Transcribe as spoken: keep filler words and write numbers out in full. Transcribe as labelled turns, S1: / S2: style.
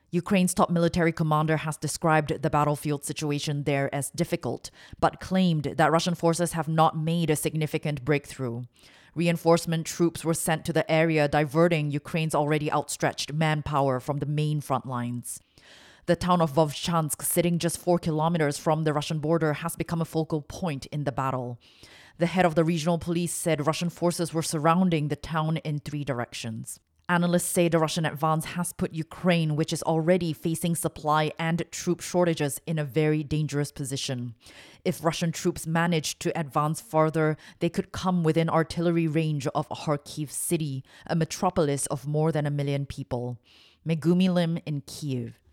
S1: Ukraine's top military commander has described the battlefield situation there as difficult, but claimed that Russian forces have not made a significant breakthrough. Reinforcement troops were sent to the area, diverting Ukraine's already outstretched manpower from the main front lines. The town of Vovchansk, sitting just four kilometers from the Russian border, has become a focal point in the battle. The head of the regional police said Russian forces were surrounding the town in three directions. Analysts say the Russian advance has put Ukraine, which is already facing supply and troop shortages, in a very dangerous position. If Russian troops manage to advance farther, they could come within artillery range of Kharkiv city, a metropolis of more than a million people. Megumi Lim in Kyiv.